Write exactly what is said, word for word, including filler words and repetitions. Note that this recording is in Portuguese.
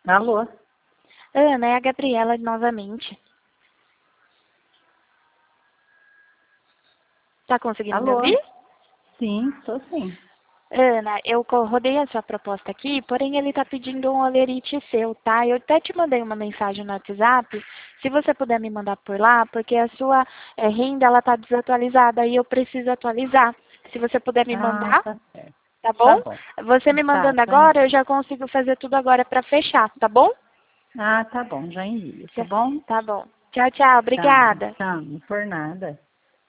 Alô? Ana, é a Gabriela novamente. Tá conseguindo me Alô? ouvir? Sim, estou sim. Ana, eu co- rodei a sua proposta aqui, porém ele está pedindo um olerite seu, tá? Eu até te mandei uma mensagem no WhatsApp, se você puder me mandar por lá, porque a sua eh, renda ela está desatualizada e eu preciso atualizar. Se você puder me Ah, mandar, tá certo. tá Tá bom? bom. Você me Tá, mandando já envio. agora, eu já consigo fazer tudo agora para fechar, tá bom? Ah, tá bom, já envio, tá Já- bom? Tá bom. Tchau, tchau. Tá, Obrigada. tá, não por nada.